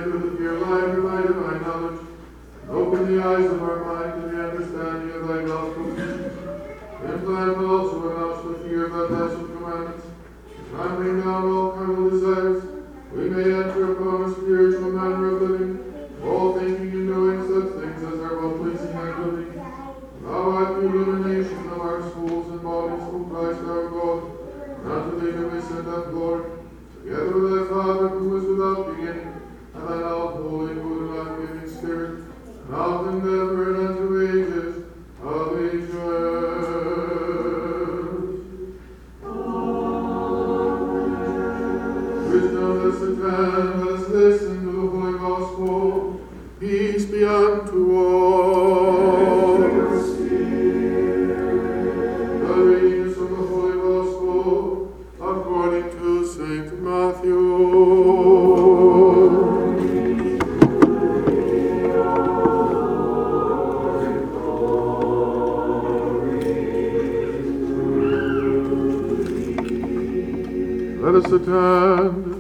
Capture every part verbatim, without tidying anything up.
light with the pure light of thy divine knowledge. Open the eyes of our mind to the understanding of thy gospel. Implant also in us the fear of thy blessed commandments. Trampling down all carnal desires, we may enter upon a spiritual manner of living, all thinking and doing such things as are well pleasing and good. Thou art the illumination of our souls and bodies, through Christ our God. And unto thee do we send up glory, together with thy Father, who is without beginning, and thy now holy, good, and life-giving Spirit, now and ever, and unto ages of ages. Wisdom, let's attend, let us listen to the Holy Gospel. Peace be unto all. The reading is from the Holy Gospel according to Saint Matthew. Let us attend.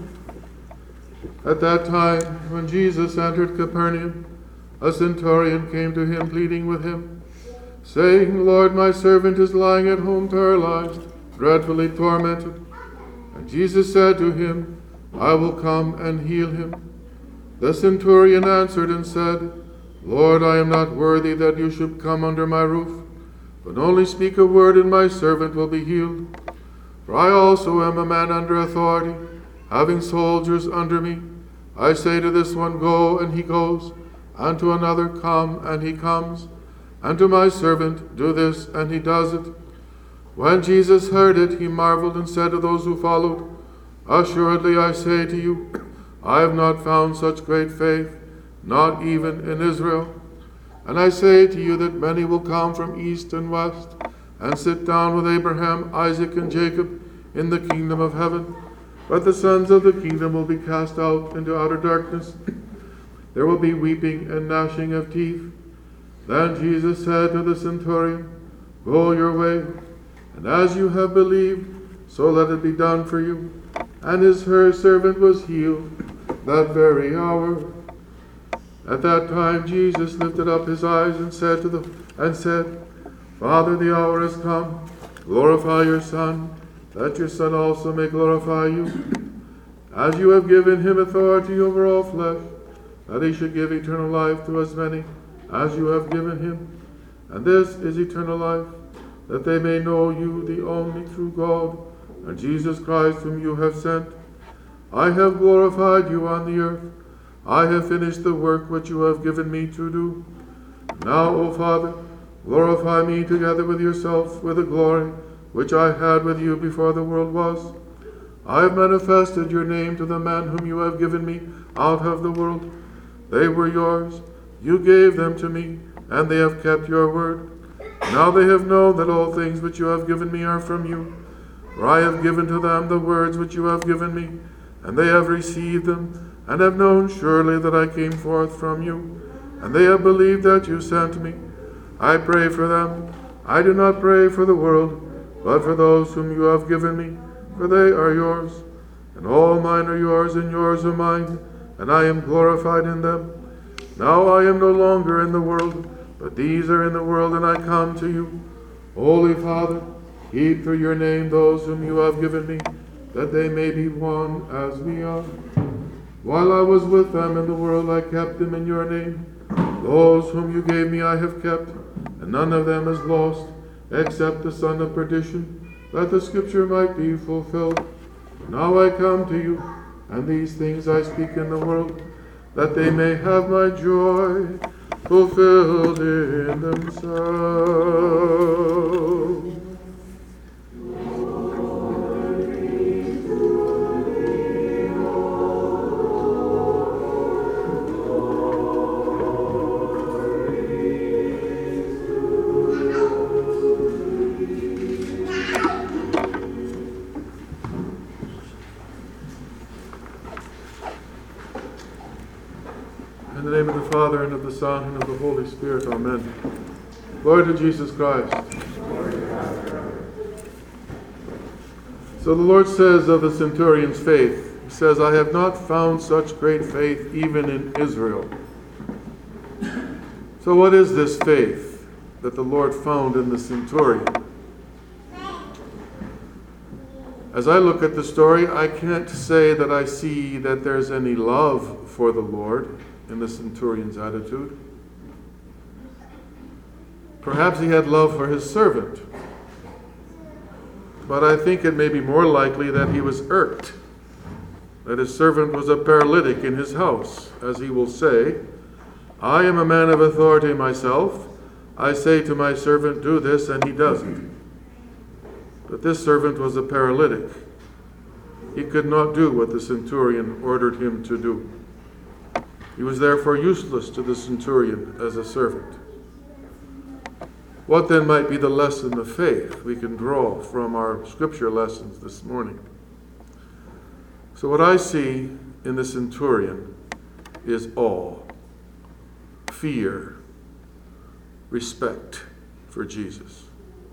At that time, when Jesus entered Capernaum, a centurion came to him, pleading with him, saying, Lord, my servant is lying at home paralyzed, dreadfully tormented. And Jesus said to him, I will come and heal him. The centurion answered and said, Lord, I am not worthy that you should come under my roof, but only speak a word and my servant will be healed. For I also am a man under authority, having soldiers under me. I say to this one, go, and he goes, and to another, come, and he comes, and to my servant, do this, and he does it. When Jesus heard it, he marveled and said to those who followed, Assuredly I say to you, I have not found such great faith, not even in Israel. And I say to you that many will come from east and west, and sit down with Abraham, Isaac, and Jacob in the kingdom of heaven. But the sons of the kingdom will be cast out into outer darkness. There will be weeping and gnashing of teeth. Then Jesus said to the centurion, Go your way, and as you have believed, so let it be done for you. And his her servant was healed that very hour. At that time Jesus lifted up his eyes and said to the and said, Father, the hour has come. Glorify your Son, that your Son also may glorify you. As you have given him authority over all flesh, that he should give eternal life to as many as you have given him. And this is eternal life, that they may know you, the only true God, and Jesus Christ whom you have sent. I have glorified you on the earth. I have finished the work which you have given me to do. Now, O Father, glorify me together with yourself with the glory which I had with you before the world was. I have manifested your name to the men whom you have given me out of the world. They were yours. You gave them to me, and they have kept your word. Now they have known that all things which you have given me are from you. For I have given to them the words which you have given me, and they have received them, and have known surely that I came forth from you, and they have believed that you sent me. I pray for them. I do not pray for the world, but for those whom you have given me, for they are yours. And all mine are yours, and yours are mine, and I am glorified in them. Now I am no longer in the world, but these are in the world, and I come to you. Holy Father, keep through your name those whom you have given me, that they may be one as we are. While I was with them in the world, I kept them in your name. Those whom you gave me I have kept, and none of them is lost, except the son of perdition, that the scripture might be fulfilled. Now I come to you, and these things I speak in the world, that they may have my joy fulfilled in themselves. In the name of the Father, and of the Son, and of the Holy Spirit. Amen. Glory to Jesus Christ. So the Lord says of the centurion's faith, says, I have not found such great faith even in Israel. So what is this faith that the Lord found in the centurion? As I look at the story, I can't say that I see that there's any love for the Lord in the centurion's attitude. Perhaps he had love for his servant, but I think it may be more likely that he was irked, that his servant was a paralytic in his house, as he will say, I am a man of authority myself. I say to my servant, do this, and he doesn't. But this servant was a paralytic. He could not do what the centurion ordered him to do. He was therefore useless to the centurion as a servant. What then might be the lesson of faith we can draw from our scripture lessons this morning? So what I see in the centurion is awe, fear, respect for Jesus.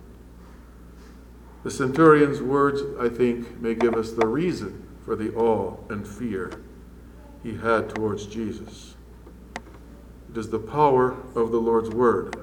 The centurion's words, I think, may give us the reason for the awe and fear he had towards Jesus. It is the power of the Lord's word.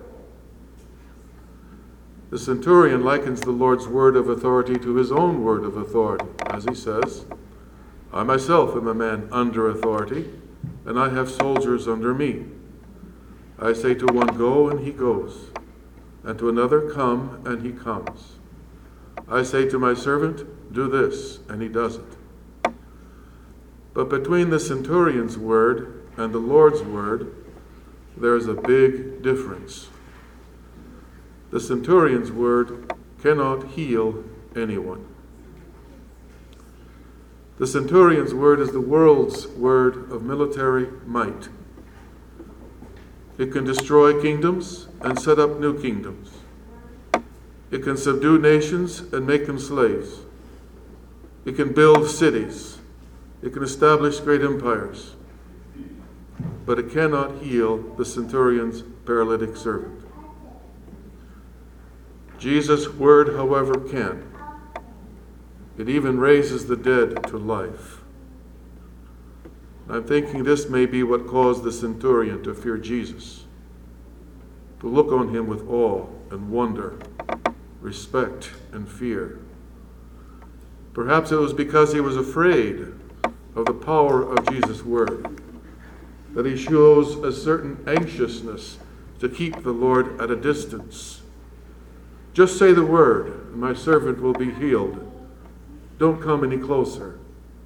The centurion likens the Lord's word of authority to his own word of authority, as he says, I myself am a man under authority, and I have soldiers under me. I say to one, go, and he goes, and to another, come, and he comes. I say to my servant, do this, and he does it. But between the centurion's word and the Lord's word, there is a big difference. The centurion's word cannot heal anyone. The centurion's word is the world's word of military might. It can destroy kingdoms and set up new kingdoms. It can subdue nations and make them slaves. It can build cities. It can establish great empires. But it cannot heal the centurion's paralytic servant. Jesus' word, however, can. It even raises the dead to life. I'm thinking this may be what caused the centurion to fear Jesus, to look on him with awe and wonder, respect and fear. Perhaps it was because he was afraid of the power of Jesus' word, that he shows a certain anxiousness to keep the Lord at a distance. Just say the word, and my servant will be healed. Don't come any closer.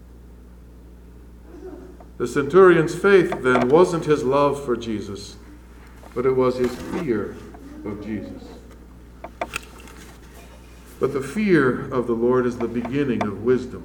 The centurion's faith then wasn't his love for Jesus, but it was his fear of Jesus. But the fear of the Lord is the beginning of wisdom.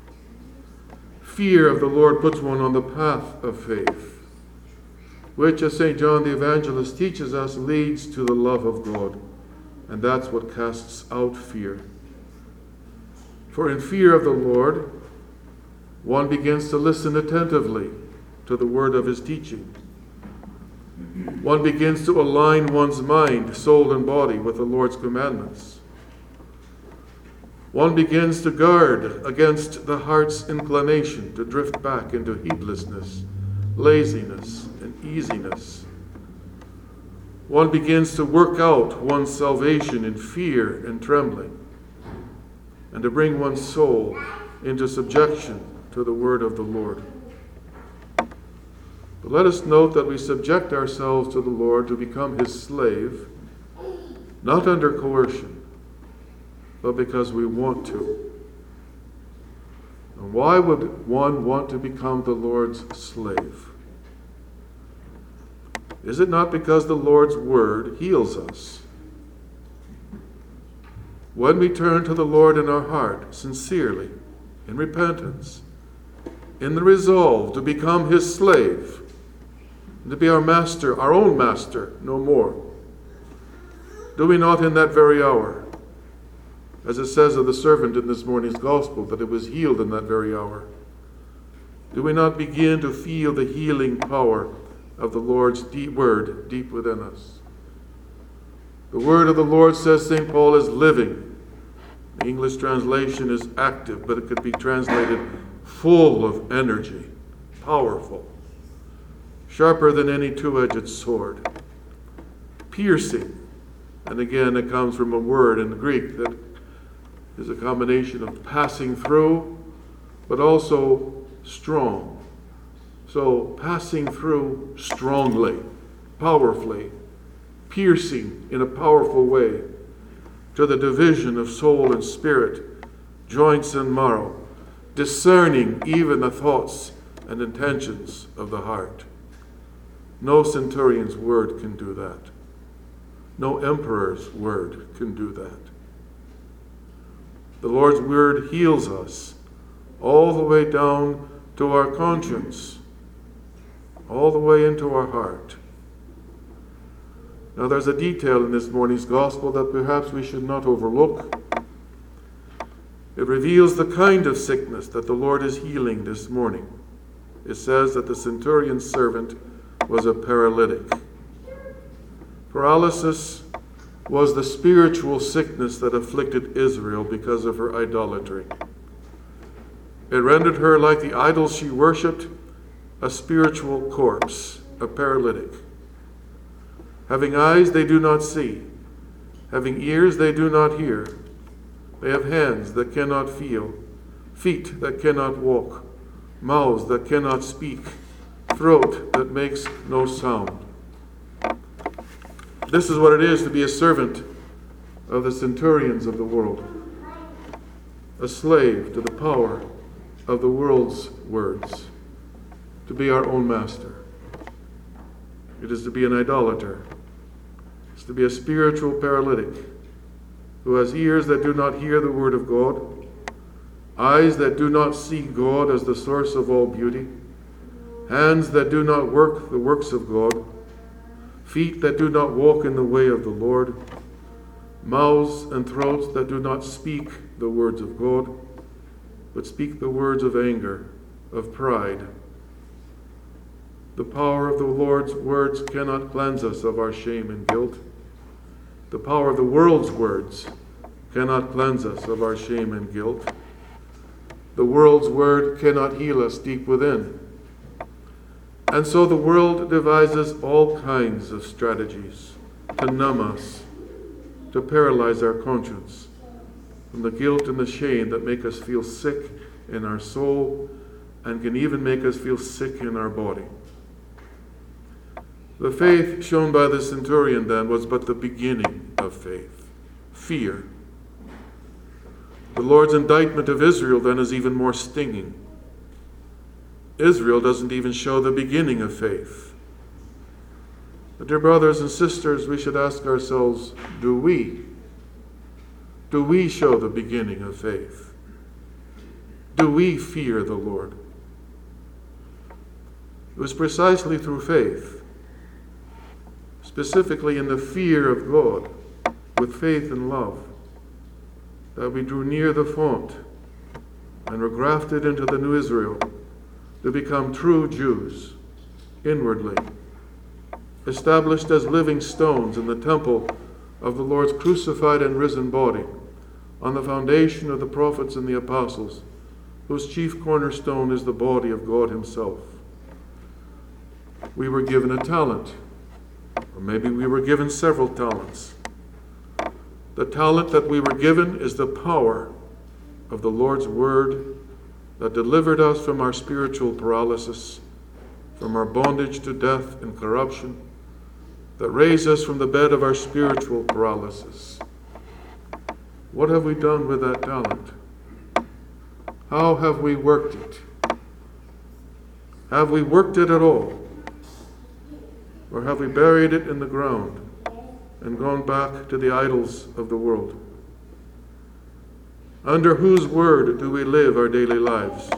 Fear of the Lord puts one on the path of faith, which, as Saint John the Evangelist teaches us, leads to the love of God. And that's what casts out fear. For in fear of the Lord, one begins to listen attentively to the word of his teaching. One begins to align one's mind, soul, and body with the Lord's commandments. One begins to guard against the heart's inclination to drift back into heedlessness, laziness, and easiness. One begins to work out one's salvation in fear and trembling, and to bring one's soul into subjection to the word of the Lord. But let us note that we subject ourselves to the Lord to become his slave, not under coercion, but because we want to. And why would one want to become the Lord's slave? Is it not because the Lord's word heals us? When we turn to the Lord in our heart, sincerely, in repentance, in the resolve to become his slave, and to be our master, our own master, no more, do we not in that very hour, as it says of the servant in this morning's gospel, that it was healed in that very hour, do we not begin to feel the healing power of the Lord's deep word deep within us? The word of the Lord, says Saint Paul, is living. The English translation is active, but it could be translated full of energy, powerful, sharper than any two-edged sword, piercing. And again, it comes from a word in the Greek that is a combination of passing through, but also strong. So passing through strongly, powerfully, piercing in a powerful way to the division of soul and spirit, joints and marrow, discerning even the thoughts and intentions of the heart. No centurion's word can do that. No emperor's word can do that. The Lord's word heals us all the way down to our conscience, all the way into our heart. Now there's a detail in this morning's gospel that perhaps we should not overlook. It reveals the kind of sickness that the Lord is healing this morning. It says that the centurion's servant was a paralytic. Paralysis was the spiritual sickness that afflicted Israel because of her idolatry. It rendered her, like the idols she worshipped, a spiritual corpse, a paralytic. Having eyes they do not see, having ears they do not hear. They have hands that cannot feel, feet that cannot walk, mouths that cannot speak, throat that makes no sound. This is what it is to be a servant of the centurions of the world, a slave to the power of the world's words, to be our own master. It is to be an idolater. It's to be a spiritual paralytic who has ears that do not hear the word of God, eyes that do not see God as the source of all beauty, hands that do not work the works of God, feet that do not walk in the way of the Lord, mouths and throats that do not speak the words of God, but speak the words of anger, of pride. The power of the Lord's words cannot cleanse us of our shame and guilt. The power of the world's words cannot cleanse us of our shame and guilt. The world's word cannot heal us deep within. And so the world devises all kinds of strategies to numb us, to paralyze our conscience from the guilt and the shame that make us feel sick in our soul and can even make us feel sick in our body. The faith shown by the centurion then was but the beginning of faith. Fear. The Lord's indictment of Israel then is even more stinging. Israel doesn't even show the beginning of faith. But dear brothers and sisters, we should ask ourselves, do we? Do we show the beginning of faith? Do we fear the Lord? It was precisely through faith, specifically in the fear of God, with faith and love, that we drew near the font and were grafted into the new Israel to become true Jews, inwardly, established as living stones in the temple of the Lord's crucified and risen body, on the foundation of the prophets and the apostles, whose chief cornerstone is the body of God himself. We were given a talent, or maybe we were given several talents. The talent that we were given is the power of the Lord's word that delivered us from our spiritual paralysis, from our bondage to death and corruption, that raised us from the bed of our spiritual paralysis. What have we done with that talent? How have we worked it? Have we worked it at all? Or have we buried it in the ground and gone back to the idols of the world? Under whose word do we live our daily lives?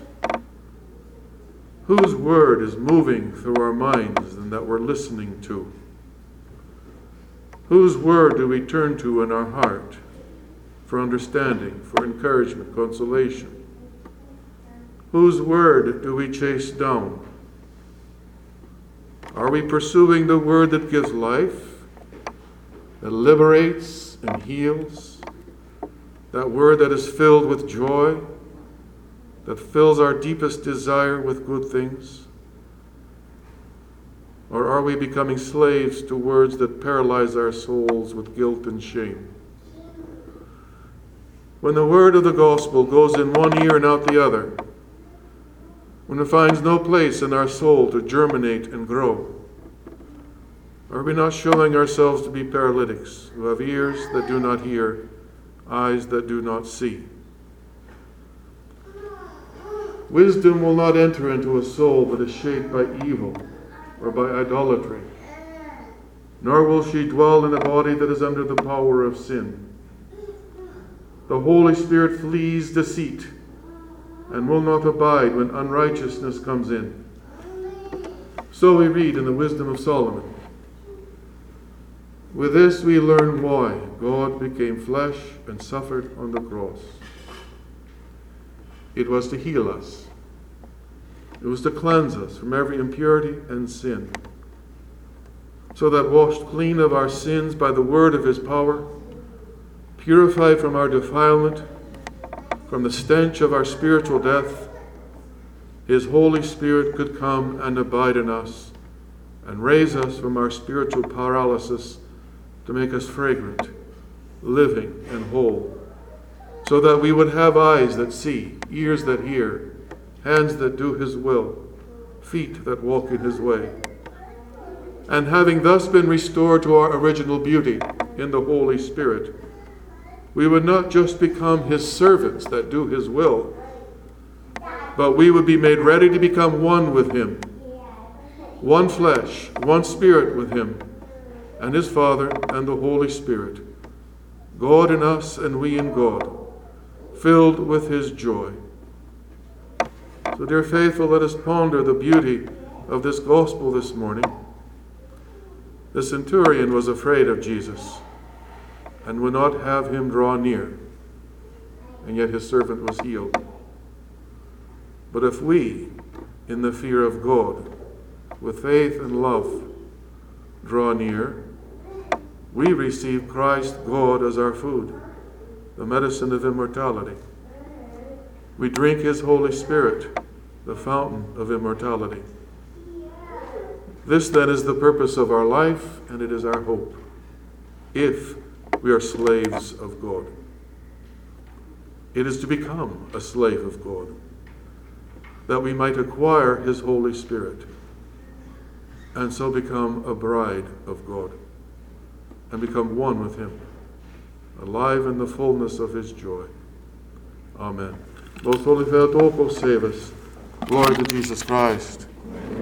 Whose word is moving through our minds and that we're listening to? Whose word do we turn to in our heart for understanding, for encouragement, consolation? Whose word do we chase down? Are we pursuing the word that gives life, that liberates and heals? That word that is filled with joy, that fills our deepest desire with good things? Or are we becoming slaves to words that paralyze our souls with guilt and shame? When the word of the gospel goes in one ear and out the other, when it finds no place in our soul to germinate and grow, are we not showing ourselves to be paralytics who have ears that do not hear, eyes that do not see? Wisdom will not enter into a soul that is shaped by evil or by idolatry, nor will she dwell in a body that is under the power of sin. The Holy Spirit flees deceit and will not abide when unrighteousness comes in. So we read in the Wisdom of Solomon. With this we learn why God became flesh and suffered on the cross. It was to heal us. It was to cleanse us from every impurity and sin, so that washed clean of our sins by the word of his power, purified from our defilement, from the stench of our spiritual death, his Holy Spirit could come and abide in us and raise us from our spiritual paralysis to make us fragrant, living, and whole, so that we would have eyes that see, ears that hear, hands that do his will, feet that walk in his way. And having thus been restored to our original beauty in the Holy Spirit, we would not just become his servants that do his will, but we would be made ready to become one with him, one flesh, one spirit with him, and his Father and the Holy Spirit, God in us and we in God, filled with his joy. So, dear faithful, let us ponder the beauty of this gospel this morning. The centurion was afraid of Jesus and would not have him draw near, and yet his servant was healed. But if we, in the fear of God, with faith and love, draw near, we receive Christ God as our food, the medicine of immortality. We drink his Holy Spirit, the fountain of immortality. This then is the purpose of our life, and it is our hope, if we are slaves of God. It is to become a slave of God, that we might acquire his Holy Spirit, and so become a bride of God, and become one with him, alive in the fullness of his joy. Amen. Most Holy Theotokos, save us. Glory to Jesus Christ.